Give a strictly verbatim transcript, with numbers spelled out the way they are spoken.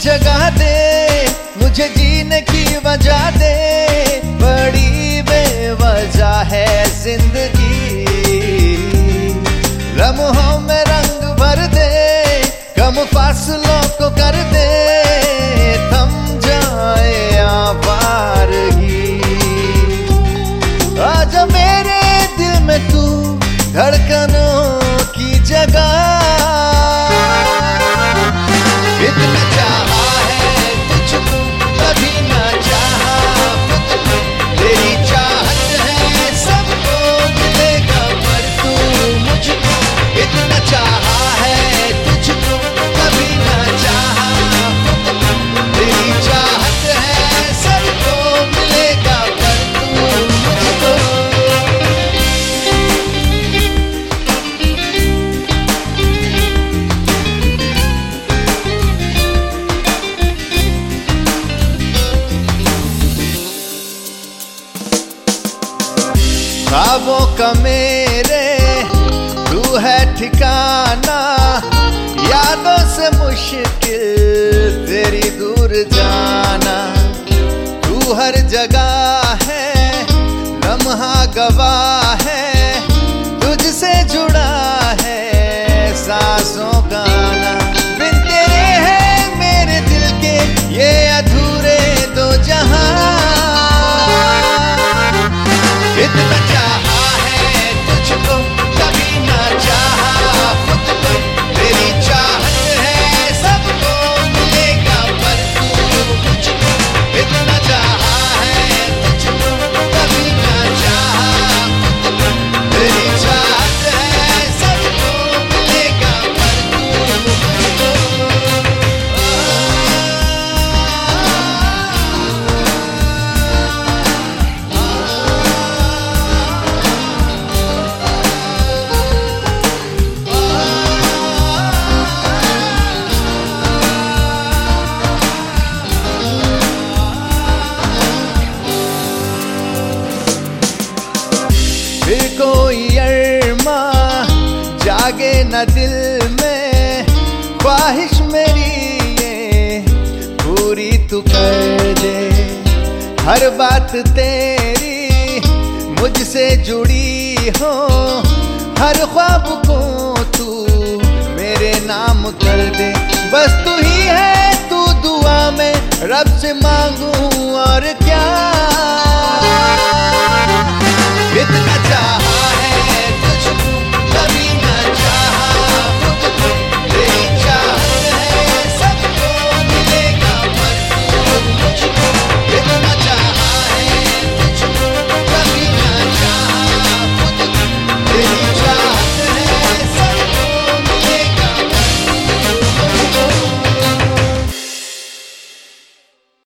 जगा दे, मुझे जीने की वजह दे। बड़ी बेवजह है जिंदगी, लम्हों में रंग भर दे, कम फासलों को कर दे, थम जाए आवारगी। आजा मेरे दिल में तू धड़कनों की जगह, इतना चाहा है तुझको कभी ना चाहा खुद को, तेरी चाहत है सबको मिलेगा पर तू मुझको। इतना चाहा है तुझको कभी ना चाहा खुद को, तेरी चाहत है सबको मिलेगा पर तू मुझको। ख्वाबों का मेरे तू है ठिकाना, यादों से मुश्किल तेरी दूर जाना। तू हर जगह है, लम्हा गवाह है, तुझसे जुड़ा है सांसों का गाना। बिन तेरे है मेरे दिल के ये अधूरे दो जहां। इतना चाहा है तुझको कभी ना चाहा खुद को, तेरी चाहत है सबको मिलेगा पर तू मुझको। इतना चाहा है तुझको कभी ना चाहा खुद को, तेरी चाहत है सबको मिलेगा पर तू मुझको। फिर कोई अरमा जागे न दिल में, ख्वाहिश मेरी ये पूरी तू कर दे। हर बात तेरी मुझसे जुड़ी हो, हर ख्वाब को तू मेरे नाम कर दे। बस तू ही है, तू दुआ में रब से मांगू और क्या।